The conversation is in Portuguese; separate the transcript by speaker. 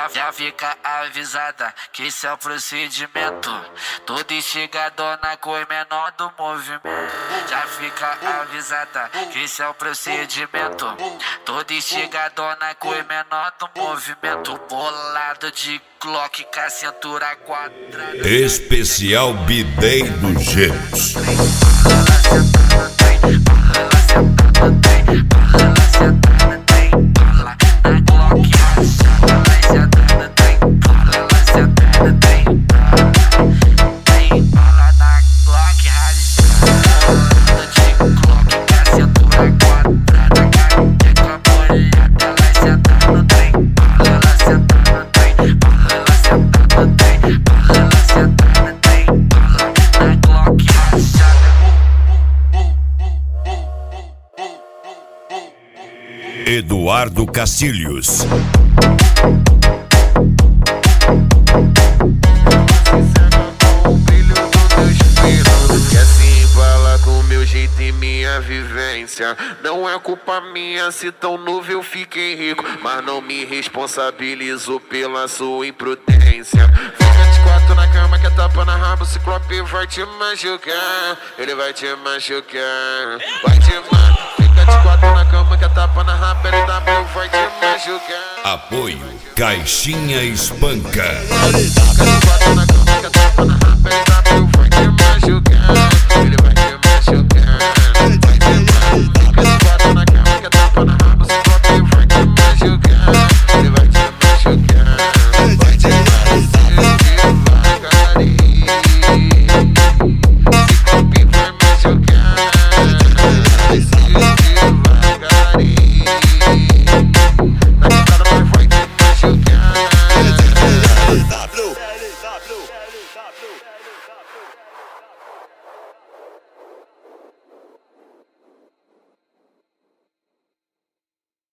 Speaker 1: Já fica avisada que esse é o procedimento. Toda instigadona com o menor do movimento. Já fica avisada que esse é o procedimento. Toda instigadona com o menor do movimento. Bolado de Glock com a cintura quadrada.
Speaker 2: Especial Bidei dos Gêmeos. Eduardo Cacilhos.
Speaker 3: Que assim embala com meu jeito e minha vivência. Não é culpa minha se tão novo eu fiquei rico, mas não me responsabilizo pela sua imprudência. Fica de quatro na cama que é tapa na rabo, o Ciclope vai te machucar. Ele vai te machucar, vai te machucar. Fica de quatro na cama que é tapa na raba, LW vai te machucar.
Speaker 2: Apoio Caixinha Espanca.
Speaker 3: Fica de quatro na cama que é tapa na raba, LW vai te machucar. Ele vai